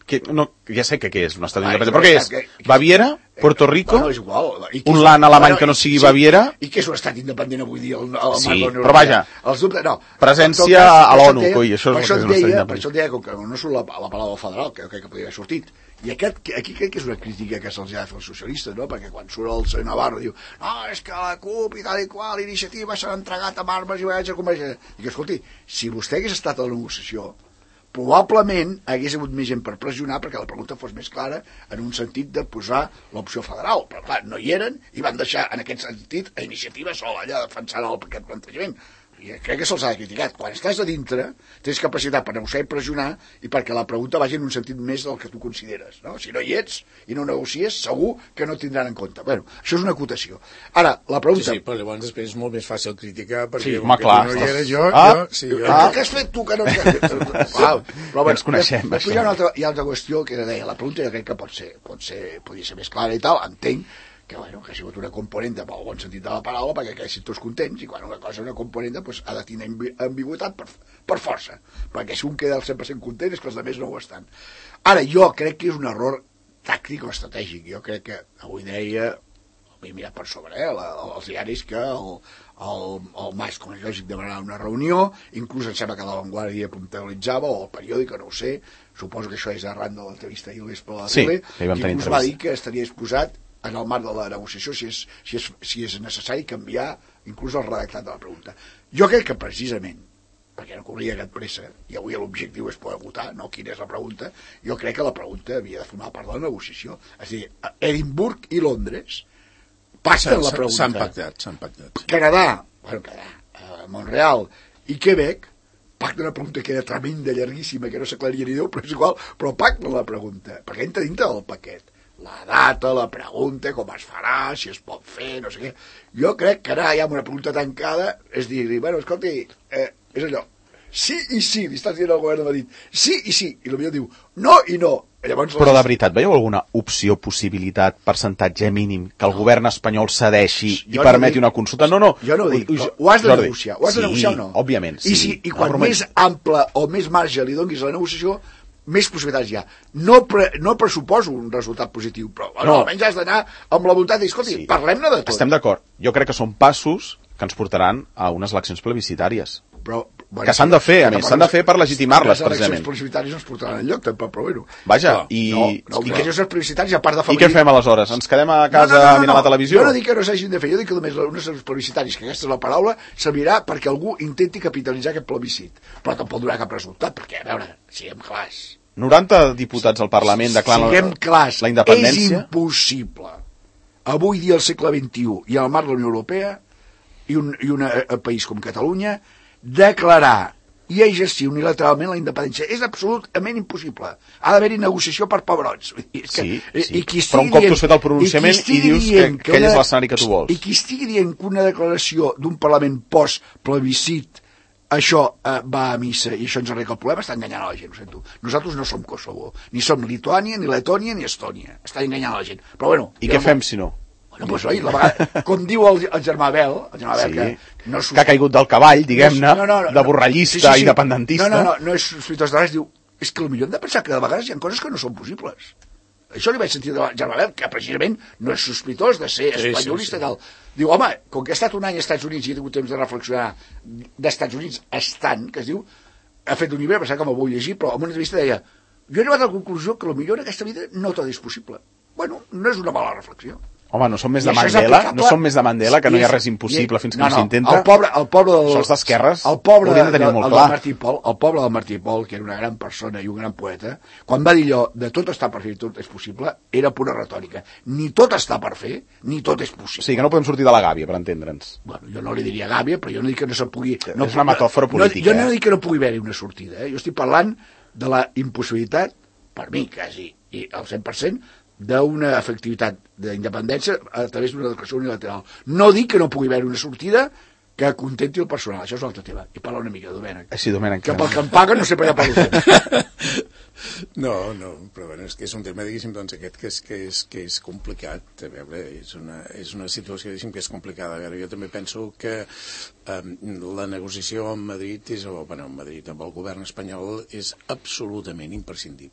Que, no, ja sé que què és un estat independent, però què és? Que, que, Baviera? Puerto Rico? Bueno, és igual. Un land alemany bueno, que no sigui sí, Baviera? I què és un estat independent avui dia? El, el sí, però vaja, els dubtes, no. presència cas, a l'ONU, coi, això és el que és un estat independent. Per això et deia, com que no surt la, la paraula federal, que crec que podria haver sortit, i aquest, aquí crec que és una crítica que se'ls ha de fer als socialistes, no? Perquè quan surt el senyor Navarro diu no, és que la CUP i tal i qual, l'iniciativa s'ha entregat amb armes i vaig a convertir. I que, escolti, si vostè hagués estat a la negociació, probablement hagués hagut més gent per pressionar perquè la pregunta fos més clara en un sentit de posar l'opció federal, però clar, no hi eren i van deixar en aquest sentit a iniciativa sola allà defensant el, aquest plantejament. I crec que se'ls ha criticat. Quan estàs a dintre, tens capacitat per negociar i pressionar i perquè la pregunta vagi en un sentit més del que tu consideres. No? Si no hi ets i no negocies, segur que no tindran en compte. Bueno, això és una acotació. Ara, la pregunta... Sí, sí, però llavors després és molt més fàcil criticar perquè sí, home, clar, no hi era jo... Ah, jo, sí, jo ah, què has fet tu que no... Wow. Però bueno, ens coneixem, després hi ha una altra, hi ha altra qüestió que deia, la pregunta jo crec que pot ser, pot ser, podria ser més clara i tal, entenc que, bueno, que ha sigut una componenta pel bon sentit de la paraula perquè quedessin tots contents i quan una cosa és una componenta pues, ha de tenir ambigüitat per, per força perquè si un queda al cent per cent content és que els altres no ho estan. Ara, jo crec que és un error tàctic o estratègic. Jo crec que avui deia, m'he mirat per sobre, eh, la, els diaris que el, el, el Mas, com és lògic, demanarà una reunió, inclús em sembla que la Vanguardia puntualitzava, o el periòdic, no ho sé, suposo que això és arran de l'entrevista ahir a l'Espla de la sí, tele, que inclús va dir que estaria exposat en el marc de la negociació, si és, si, és, si és necessari canviar inclús el redactat de la pregunta. Jo crec que precisament, perquè no corria aquest pressa, i avui l'objectiu és poder votar, no quina és la pregunta, jo crec que la pregunta havia de formar part de la negociació. És a dir, Edimburg i Londres pacten la pregunta. S'han pactat, s'han pactat. Canadà, bueno, Canadà, eh, Montreal i Quebec pacten una pregunta que era tremenda, llarguíssima, que no s'aclaria ni Déu, però és igual, però pacten la pregunta, perquè entra dintre del paquet. La data, la pregunta, com es farà, si es pot fer, no sé què. Jo crec que ara hi ha una pregunta tancada, és dir, bueno, escolti, eh, és allò, sí i sí, li estàs dient al govern de Madrid, sí i sí, i potser diu, no i no. Llavors, però de veritat, veieu alguna opció, possibilitat, percentatge mínim que el no. govern espanyol cedeixi i jo permeti no dic, una consulta? No, no. Jo no ho dic, ho, ho has de Jordi, negociar, ho has de sí, negociar o no? Òbviament, sí. I, si, i quan no, més ample o més marge li donis a la negociació, més possibilitats hi ha. No, pre, no pressuposo un resultat positiu, però no. almenys has d'anar amb la voluntat de dir, escolti, sí. parlem-ne de tot. Estem d'acord. Jo crec que són passos que ens portaran a unes eleccions plebiscitàries. Però, bueno, que s'han de fer, a més, s'han de fer per legitimar-les, precisament. Les eleccions plebiscitàries no ens portaran enlloc, tampoc, però bueno. Vaja, no, i... No, no, i que això és plebiscitàries, a part de I què fem aleshores? Ens quedem a casa no, no, no, no, mirant la televisió? Jo no dic que no s'hagin de fer, jo dic que només unes eleccions plebiscitàries, que aquesta és la paraula, servirà perquè algú intenti capitalitzar aquest plebiscit. Però tampoc donarà cap resultat, perquè, a veure, siguem clars. noranta diputats al Parlament declaren Siguem clars, la independència. És impossible. Avui dia al segle vint-i-u i al marc de la Unió Europea i un, i un país com Catalunya declarar i exercir unilateralment la independència és absolutament impossible. Ha d'haver-hi negociació per pebrots. És que, sí, sí. I qui però un cop tu has fet el pronunciament i, i dius que, que aquell és l'escenari que tu vols. I qui estigui dient que una declaració d'un Parlament post-plebiscit això eh, va a missa i això ens arregla el problema, està enganyant a la gent, ho sento. Nosaltres no som Kosovo, ni som Lituània, ni Letònia, ni Estònia. Està enganyant a la gent. Però bueno... I què no... fem, si no? Bueno, doncs, oi, la vegada, com diu el, el germà Bel, el germà Bel, sí, que... No sus... que ha caigut del cavall, diguem-ne, no, no, no, de borrallista, sí, sí, sí. independentista... No, no, no, no és sospitós de res, diu... És que potser hem de pensar que de vegades hi ha coses que no són possibles. Això li vaig sentir del germà Bel, que precisament no és sospitós de ser espanyolista i sí, sí, sí. tal. Diu, home, com que ha estat un any als Estats Units i he tingut temps de reflexionar d'Estats Units estant, que es diu, ha fet un llibre, pensava que me'l vull llegir, però en una entrevista deia, jo he arribat a la conclusió que potser en aquesta vida no tot és possible. Bueno, no és una mala reflexió. Home, no som més de Mandela, no som més de Mandela, que no hi ha res impossible fins que no, no s'intenta. El pobre, el pobre del... Sols d'esquerres, el pobre hauríem de tenir molt clar. Martí Pol, el poble del Martí Pol, que era una gran persona i un gran poeta, quan va dir allò de tot està per fer i tot és possible, era pura retòrica. Ni tot està per fer, ni tot és possible. Sí, que no podem sortir de la gàbia, per entendre'ns. Bueno, jo no li diria gàbia, però jo no dic que no se pugui... No, és una metàfora política. No, jo no dic que no pugui haver-hi una sortida, eh? Jo estic parlant de la impossibilitat, per mi quasi, i al cent per cent, d'una efectivitat d'independència a través d'una declaració unilateral. No dic que no pugui haver una sortida que contenti el personal, això és l'altre tema. I parla una mica, Domènec. Sí, Domènec. Que pel que em paga no sé per allà per l'ocell. No, no, però bueno, és que és un tema, diguéssim, doncs aquest que és, que és, que és complicat, a veure, és una, és una situació, diguéssim, que és complicada. A veure, jo també penso que eh, la negociació amb Madrid, és, o, bueno, amb Madrid, amb el govern espanyol, és absolutament imprescindible.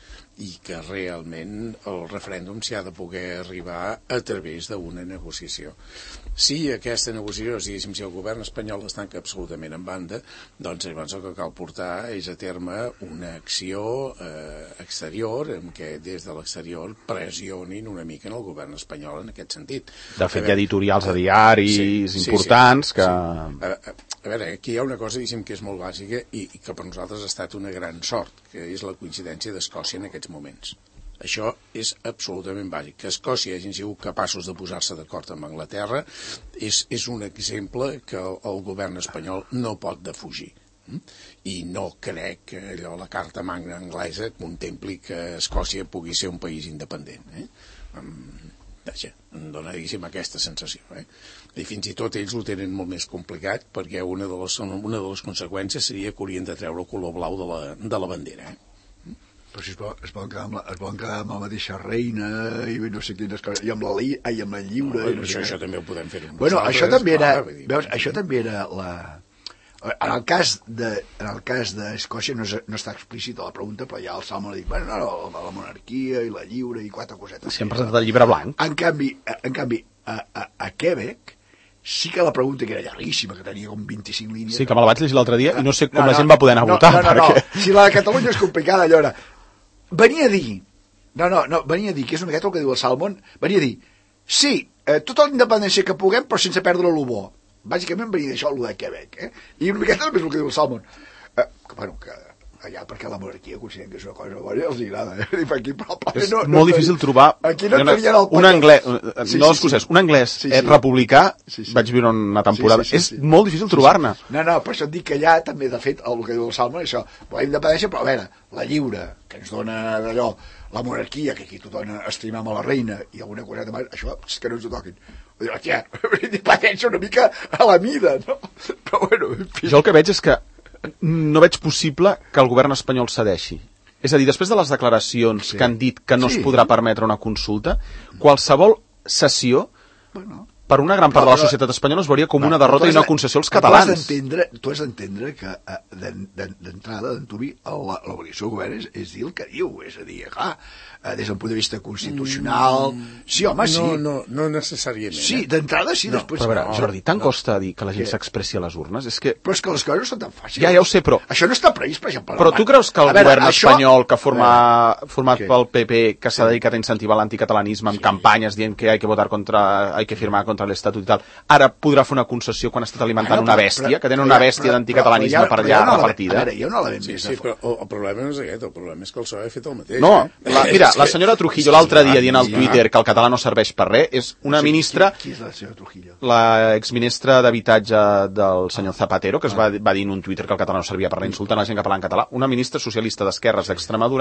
i que realment el referèndum s'hi ha de poder arribar a través d'una negociació. Si aquesta negociació, diguéssim, si el govern espanyol es tanca absolutament en banda, doncs llavors el que cal portar és a terme una acció eh, exterior en què des de l'exterior pressionin una mica en el govern espanyol en aquest sentit. De fet, hi ha editorials a diaris sí, importants sí, sí, que... Sí. A, a, a veure, aquí hi ha una cosa, diguéssim, que és molt bàsica i, i que per nosaltres ha estat una gran sort, que és la coincidència d'Escòcia en aquests moments. Això és absolutament bàsic. Que Escòcia hagin sigut capaços de posar-se d'acord amb Anglaterra és, és un exemple que el, el govern espanyol no pot defugir. I no crec que allò, la carta magna anglesa contempli que Escòcia pugui ser un país independent. Eh? Vaja, em dona, diguéssim, aquesta sensació. Eh? I fins i tot ells ho tenen molt més complicat perquè una de les, una de les conseqüències seria que haurien de treure el color blau de la, de la bandera. Eh? Però si es poden, es poden, quedar, amb la, es poden quedar amb la mateixa reina i no sé quines coses, i amb la, li, ai, amb la lliure... No, no això, sé. això també ho podem fer. Bueno, això també era... Veus, això també era la... En el cas de, en el cas d'Escòcia no, no està explícita la pregunta, però ja el Salmon ha dit, bueno, no, no, la monarquia i la lliure i quatre cosetes. Si hem presentat el llibre blanc. En canvi, en canvi a, a, a Quebec sí que la pregunta, que era llarguíssima, que tenia com vint-i-cinc línies... Sí, que me la vaig llegir l'altre dia i no sé com no, la no, gent va poder anar a no, votar. No, no, perquè... no, si la de Catalunya és complicada, allò era... Venia a dir, no, no, no, venia a dir, que és una miqueta el que diu el Salmon, venia a dir, sí, eh, tota la independència que puguem, però sense perdre lo bo. Bàsicament venia d'això, lo de Quebec, eh? I una miqueta també és el que diu el Salmon. Eh, que, bueno, que allà perquè la monarquia consideren que és una cosa bona i els agrada, eh? Aquí, però, és no, molt no, difícil trobar aquí no una, un anglès, sí, no sí, escocès, sí. un anglès sí, sí. republicà, sí, sí. vaig viure una temporada, sí, sí, sí, sí. és molt difícil trobar-ne. Sí, sí. No, no, per això et dic que allà també, de fet, el que diu el Salmon és això, la independència, però a veure, la lliure, que ens dona d'allò, la monarquia, que aquí tothom estimam a la reina, i alguna coseta més, això és que no ens ho toquin. Vull dir, hòstia, independència una mica a la mida, no? Però bueno, en fi. Jo el que veig és que no veig possible que el govern espanyol cedeixi. És a dir, després de les declaracions sí. que han dit que no sí. es podrà permetre una consulta, qualsevol cessió, bueno, per una gran part però, de la societat espanyola es veuria com una derrota i una concessió als catalans. Tu has d'entendre que d'entrada, d'Antubi, l'obligació del govern és, és dir el que diu, és a dir, clar, des del punt de vista constitucional... Sí, home, sí. No, no, no necessàriament. Sí, d'entrada sí, no, després... Però a veure, no, Jordi, tant no. costa dir que la gent s'expressi a les urnes? És que... Però és que les coses no són tan fàcils. Ja, ja ho sé, però... Això no està previst, per exemple... Però tu creus que el veure, govern això... espanyol, que forma, format Què? pel P P, que s'ha dedicat a incentivar l'anticatalanisme amb sí. campanyes dient que hay que votar contra... hay que firmar contra l'Estatut i tal, ara podrà fer una concessió quan ha estat alimentant bueno, una bèstia, però, que tenen una bèstia d'anticatalanisme per allà repartida? A veure, hi ha un element sí, més... Sí, però el, el problema no és aquest, el problema és que el P S O E ha fet el mateix. No, la, mira, la senyora Trujillo l'altre dia dient al Twitter que el català no serveix per res, és una ministra... Qui és la senyora Trujillo? La exministra d'Habitatge del senyor Zapatero, que es va, va dir en un Twitter que el català no servia per res, insultant la gent que parla en català, una ministra socialista d'esquerres d'Extremadura,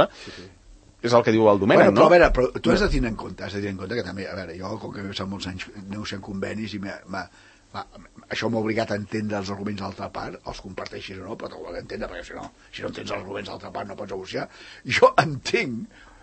és el que diu el Domènech, bueno, però, no? A veure, però tu has de tenir en compte, has de tenir en compte que també, a veure, jo, com que fa molts anys negociant convenis i m'ha... Va, això m'ha obligat a entendre els arguments de l'altra part, els comparteixis o no, però t'ho has d'entendre, perquè si no, si no entens els arguments de l'altra part no pots negociar. Jo entenc,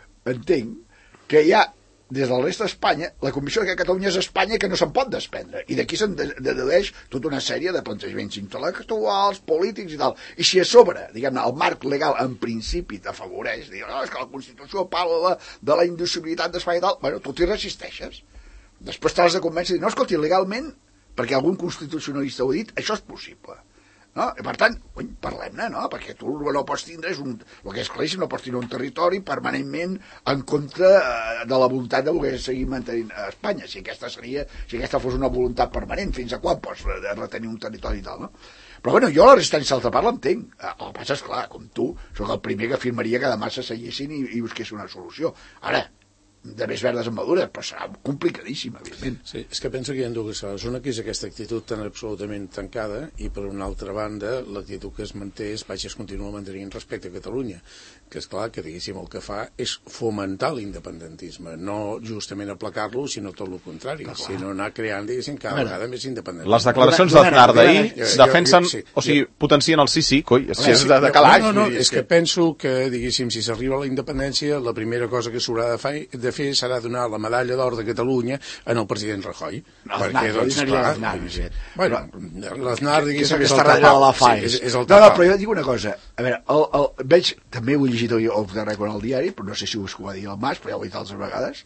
entenc que hi ha, des del rest d'Espanya, la convicció que Catalunya és Espanya que no se'n pot desprendre, i d'aquí se'n dedueix tota una sèrie de plantejaments intel·lectuals, polítics i tal. I si a sobre, diguem-ne, el marc legal en principi t'afavoreix, diu, no, és que la Constitució parla de la indissolubilitat d'Espanya i tal, bueno, tu t'hi resisteixes. Després t'has de convèncer i dir, no, escolti, legalment, perquè algun constitucionalista ho ha dit, això és possible. No? I per tant, cony, parlem-ne, no? Perquè tu el no pots tindre, és un, el que és claríssim, no pots tindre un territori permanentment en contra de la voluntat de voler seguir mantenint a Espanya. Si aquesta seria, si aquesta fos una voluntat permanent, fins a quan pots retenir un territori i tal, no? Però bueno, jo la resistència a l'altra part l'entenc. El que passa és clar, com tu, soc el primer que afirmaria que demà s'asseguessin i, i busquessin una solució. Ara, de més verdes en madures, però serà complicadíssim, evidentment. Sí, és que penso que hi ha dues coses. Una que és aquesta actitud tan absolutament tancada i per una altra banda l'actitud que es manté és, vaja, es continua mantenint respecte a Catalunya, que és clar que, diguéssim, el que fa és fomentar l'independentisme, no justament aplacar-lo, sinó tot el contrari, sinó anar creant, diguéssim, cada vegada més independent. Les declaracions d'Aznar d'ahir defensen, sí, o sigui, potencien el sí, sí, coi, és, és de, de calaix. No, no, no, és que penso que, diguéssim, si s'arriba a la independència, la primera cosa que s'haurà de fer fer serà donar la medalla d'or de Catalunya en el president Rajoy. No, perquè, doncs, clar... l'Aznar, bueno, l'Aznar, diguéssim, que és està el arreglant la tapà. F A E. Sí, és, és el no, no, tapà. però jo dic una cosa. A veure, el, el, veig, també ho he llegit el, el darrer quan al diari, però no sé si us ho va dir el Mas, però ja ho he dit altres vegades.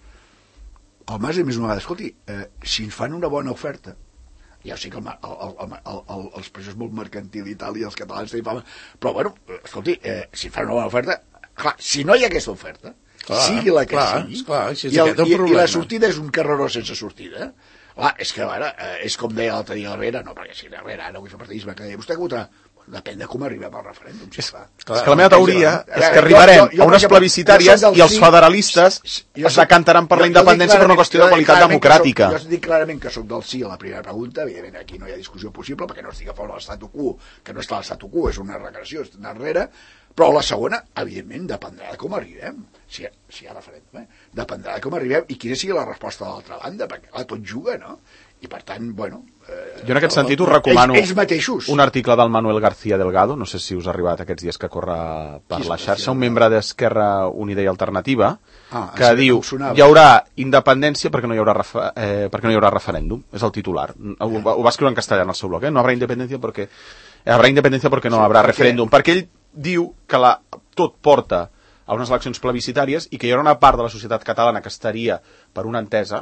El Mas, a més una vegada, escolti, eh, si ens fan una bona oferta, ja sé que el, el, el, el, el, els presos molt mercantil i tal, i els catalans tenim fama, però bueno, escolti, eh, si fan una bona oferta, clar, si no hi ha aquesta oferta, clar, sigui la que clar, sigui, clar, si i, el, el i, i la sortida és un carreró sense sortida, clar, és que ara, eh, és com deia l'altre dia Herrera, no, perquè si Herrera ara vull fer partidisme, que deia, vostè que votarà? Depèn de com arribem al referèndum, si fa. És que la meva teoria és que arribarem a unes plebiscitàries i els federalistes es decantaran per la independència per una qüestió de qualitat democràtica. Jo dic clarament que sóc del sí a la primera pregunta, evidentment aquí no hi ha discussió possible perquè no estic a favor de l'estatu quo, que no està a l'estatu quo, és una regressió, és anar enrere, però la segona, evidentment, dependrà de com arribem, si hi ha, si hi ha referèndum, eh? Dependrà de com arribem i quina sigui la resposta de l'altra banda, perquè clar, tot juga, no? I per tant, bueno... Eh, jo en aquest sentit us recomano ells, ells mateixos. Un article del Manuel García Delgado, no sé si us ha arribat aquests dies que corre per la xarxa, un membre d'Esquerra Unida i Alternativa, ah, que diu, hi haurà independència perquè no hi haurà, refer, eh, perquè no hi haurà referèndum, és el titular. Ho, ho va escriure en castellà en el seu blog, eh? No habrà independència perquè, habrà independència perquè no sí, haurà perquè... referèndum, perquè ell diu que la, tot porta a unes eleccions plebiscitàries i que hi haurà una part de la societat catalana que estaria per una entesa...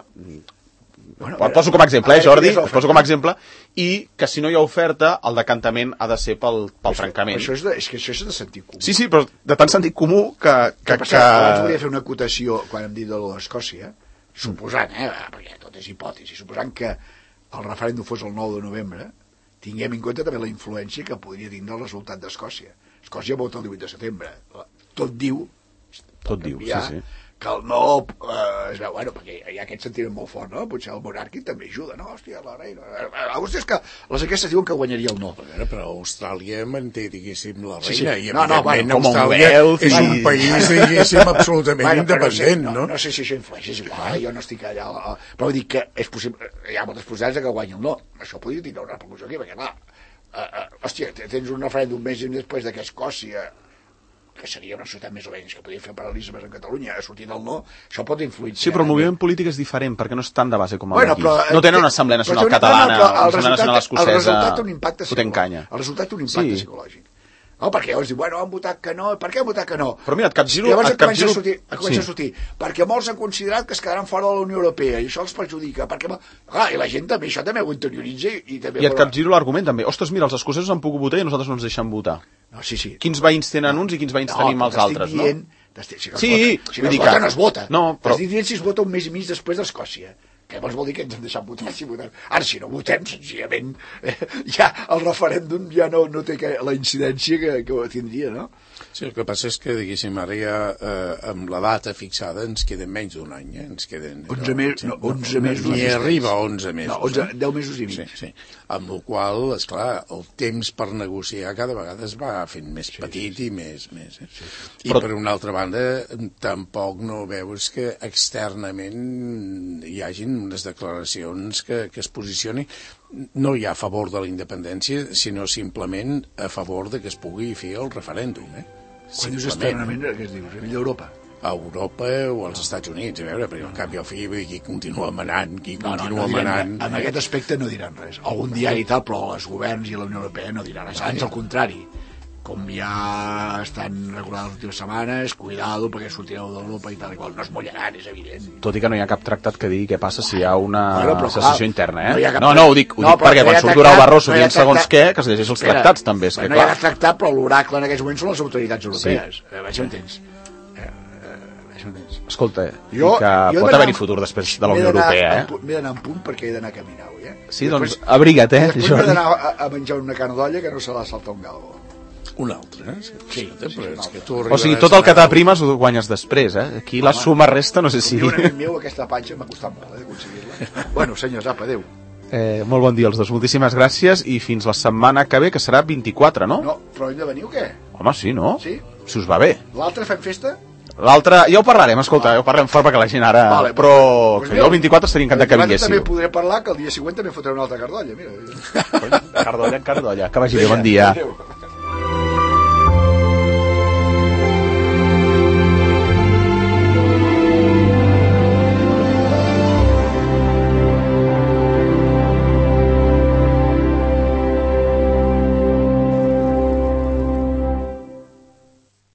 Bueno, el poso com a exemple, eh, Jordi, el poso com a exemple, i que si no hi ha oferta, el decantament ha de ser pel, pel això, trencament. Això és, de, és que això és de sentit comú. Sí, sí, però de tant sentit comú que... que, que... Abans volia fer una acotació, quan hem dit de l'Escòcia, suposant, eh, perquè tot és hipòtesi, suposant que el referèndum fos el nou de novembre, tinguem en compte també la influència que podria tindre el resultat d'Escòcia. Escòcia vota el divuit de setembre. Tot diu, tot diu, sí, sí. que el no eh, es veu, bueno, perquè hi ha aquest sentiment molt fort, no? Potser el monàrquic també ajuda, no? Hòstia, la reina... A vostès que les enquestes diuen que guanyaria el no. Però, però Austràlia manté, diguéssim, la reina, sí, sí. i no, no, bueno, Austràlia és un país, diguéssim, absolutament bueno, independent, no, no? No, no sé si això influeix, és igual, jo no estic allà... Però vull dir que és possible, hi ha moltes possibilitats que guanyi el no. Això podria tindre una repercussió aquí, perquè, clar, uh, uh, hòstia, tens un referèndum més després de que Escòcia... que seria una societat més o menys que podria fer paral·lelismes en Catalunya, a sortir del no, això pot influir. Sí, però el moviment polític és diferent, perquè no és tan de base com el bueno, d'aquí. Però, no tenen una assemblea nacional catalana, no, no, una assemblea nacional escocesa, el resultat té un impacte fotent canya. El resultat té un impacte sí. psicològic. No, perquè llavors diu, bueno, han votat que no, per què han votat que no? Però mira, et capgiro... I llavors et comença, capgiro... a sortir, comença sí. a sortir, perquè molts han considerat que es quedaran fora de la Unió Europea, i això els perjudica, perquè... Clar, i la gent també, això també ho interioritza i també... I et capgiro l'argument també. Ostres, mira, els escocesos han pogut votar i nosaltres no ens deixen votar. No, sí, sí. Quins veïns tenen uns i quins veïns no, tenim els altres, dient, no? Si no sí, vota, si no es vota, no es vota. No, però... T'estic dient si es vota un mes i mig després d'Escòcia. Que llavors vol dir que ens han deixat votar si votem. Ara, si no votem, senzillament, eh, ja el referèndum ja no, no té que, la incidència que, que tindria, no? Sí, el que passa és que, diguéssim, ara ja eh, amb la data fixada ens queden menys d'un any, eh? Ens queden... onze, no, mes, no, onze mesos. Ni arriba a onze mesos. No, onze, eh? deu mesos i mig. Sí, sí. Amb la qual cosa, esclar, el temps per negociar cada vegada es va fent més sí, petit sí, sí. i més... més eh? sí, sí. I Però... per una altra banda, tampoc no veus que externament hi hagin unes declaracions que, que es posicionin no ja a favor de la independència, sinó simplement a favor de que es pugui fer el referèndum. Eh? Quan dius externament, què es diu? A nivell d'Europa? A Europa o als Estats Units, a veure, perquè al cap i al fi qui continua manant, qui no, continua no, no manant... Diran, en aquest aspecte no diran res. Algun diari i tal, però els governs i la Unió Europea no diran res. Ans al contrari, com ja estan regulant les últimes setmanes, cuidado perquè sortireu d'Europa i tal i qual, no es mullaran, és evident. Tot i que no hi ha cap tractat que digui què passa si hi ha una bueno, secessió interna, eh? No, no, no, ho dic, ho no, dic perquè quan surt Durau Barroso dient segons què, que es llegeix els tractats també. És que, no hi ha cap tractat, però l'oracle en aquests moments són les autoritats europees. Sí. Eh, això entens? Escolta, jo, i que jo pot haver-hi futur després de la Unió Europea, eh? M'he d'anar en punt perquè he d'anar a caminar avui, eh? Sí, doncs abriga't, eh, Jordi? Després m'he d'anar a, a menjar una carn d'olla que no se la salta un galgo. Un altre, eh? Sí, però sí, és que tu o sigui, tot el que t'aprimes ho guanyes després, eh? Aquí la suma resta, no sé si... Un amic meu, aquesta panxa m'ha costat molt, eh, d'aconseguir-la. Bueno, senyors, apa, adéu. Eh, molt bon dia als dos, moltíssimes gràcies i fins la setmana que ve, que serà vint-i-quatre, no? No, però hem de venir o què? Home, sí, no? Sí? Si us va bé. L'altre fem festa? L'altre, ja ho parlarem, escolta, ja ho parlem fort perquè la gent ara... Vale, però pues que jo el vint-i-quatre estaria encantat que vinguéssiu. També podré parlar que el dia següent també fotré una altra cardolla, mira. Cardolla en cardolla, que vagi bé, bon dia. Adéu.